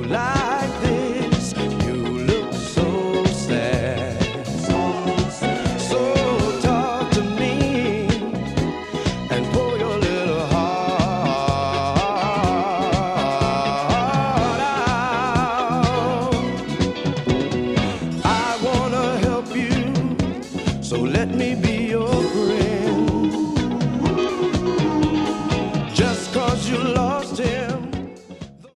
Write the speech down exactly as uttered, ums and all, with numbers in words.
like this. You look so sad. So talk to me and pour your little heart out. I wanna help you, so let me be your friend.